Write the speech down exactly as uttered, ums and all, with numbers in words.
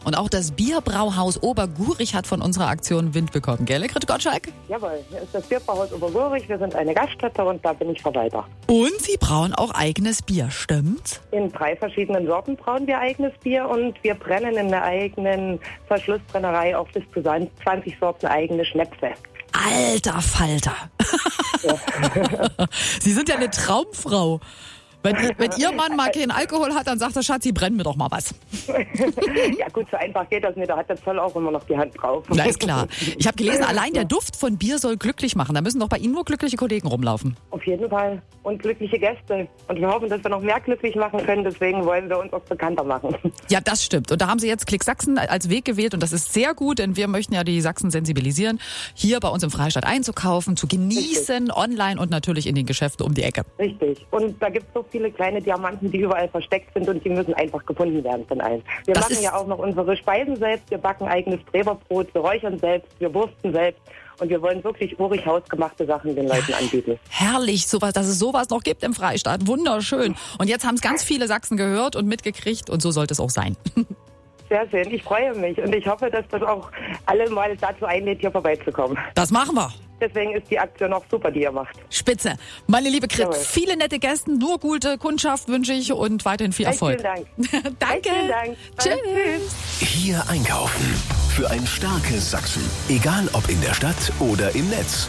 Und auch das Bierbrauhaus Obergurich hat von unserer Aktion Wind bekommen, gell, Grete Gottschalk? Jawohl, hier ist das Bierbrauhaus Obergurich. Wir sind eine Gaststätte und da bin ich Verwalter. Und Sie brauen auch eigenes Bier, stimmt's? In drei verschiedenen Sorten brauen wir eigenes Bier und wir brennen in der eigenen Verschlussbrennerei auch bis zu zwanzig Sorten eigene Schnäpse. Alter Falter. Ja. Sie sind ja eine Traumfrau. Wenn, wenn Ihr Mann mal keinen Alkohol hat, dann sagt er, Schatzi, brennen wir doch mal was. Ja gut, so einfach geht das nicht. Da hat der Zoll auch immer noch die Hand drauf. Na, ist klar. Ich habe gelesen, allein der Duft von Bier soll glücklich machen. Da müssen doch bei Ihnen nur glückliche Kollegen rumlaufen. Auf jeden Fall. Und glückliche Gäste. Und wir hoffen, dass wir noch mehr glücklich machen können. Deswegen wollen wir uns auch bekannter machen. Ja, das stimmt. Und da haben Sie jetzt Klick Sachsen als Weg gewählt. Und das ist sehr gut, denn wir möchten ja die Sachsen sensibilisieren, hier bei uns im Freistaat einzukaufen, zu genießen, Richtig. Online und natürlich in den Geschäften um die Ecke. Richtig. Und da gibt es so viele kleine Diamanten, die überall versteckt sind und die müssen einfach gefunden werden von allen. Wir das machen ja auch noch unsere Speisen selbst, wir backen eigenes Streberbrot, wir räuchern selbst, wir wursten selbst und wir wollen wirklich urig hausgemachte Sachen den Leuten anbieten. Herrlich, sowas, dass es sowas noch gibt im Freistaat. Wunderschön. Und jetzt haben es ganz viele Sachsen gehört und mitgekriegt und so sollte es auch sein. Sehr schön, ich freue mich und ich hoffe, dass das auch alle mal dazu einlädt, hier vorbeizukommen. Das machen wir. Deswegen ist die Aktion auch super, die ihr macht. Spitze. Meine liebe Grit, viele nette Gäste, nur gute Kundschaft wünsche ich und weiterhin viel Erfolg. Vielen Dank. Danke. Vielen Dank. Tschüss. Hier einkaufen. Für ein starkes Sachsen. Egal ob in der Stadt oder im Netz.